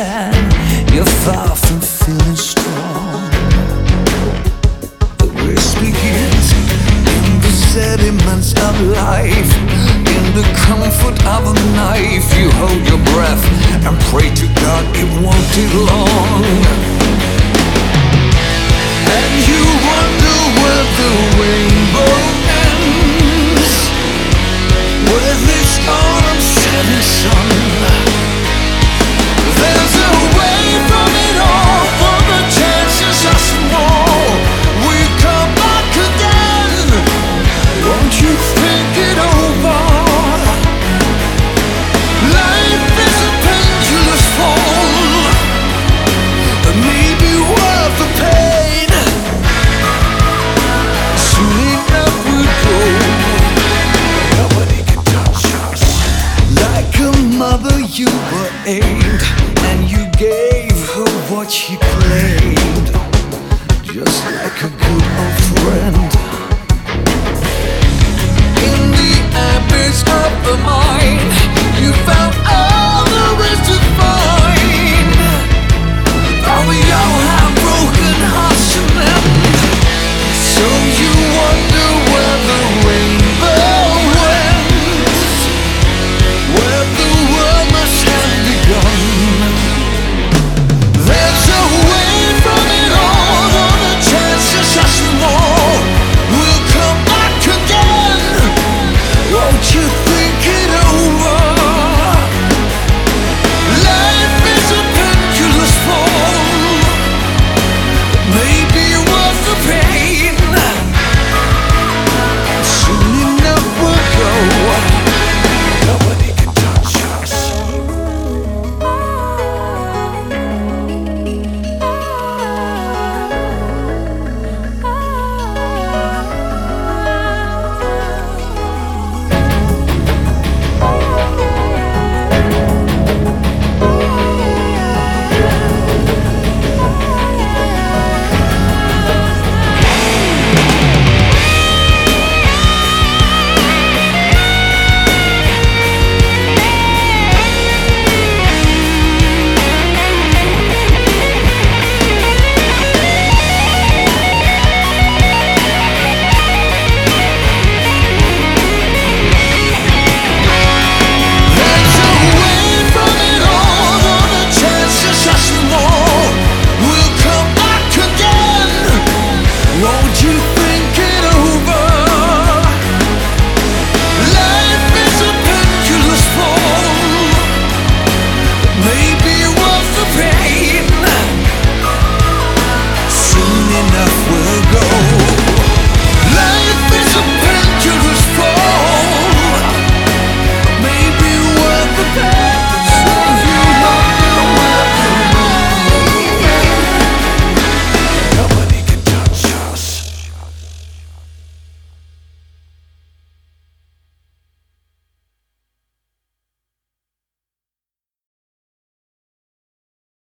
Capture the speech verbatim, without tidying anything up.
man, you're far from feeling strong. The race begins in the sediments of life. In the comfort of a knife, you hold your breath and pray to God it won't take long. And you wonder where the rainbow ends, where this autumn setting sun. There's a way from it all, but the chances are small. We come back again. Won't you think it over? Life is a pendulous fall, but maybe worth the pain. Soon enough we'll go. Nobody can touch us. Like a mother you were aimed, and you gave her what she claimed, just like a good old friend. In the abyss of the mind,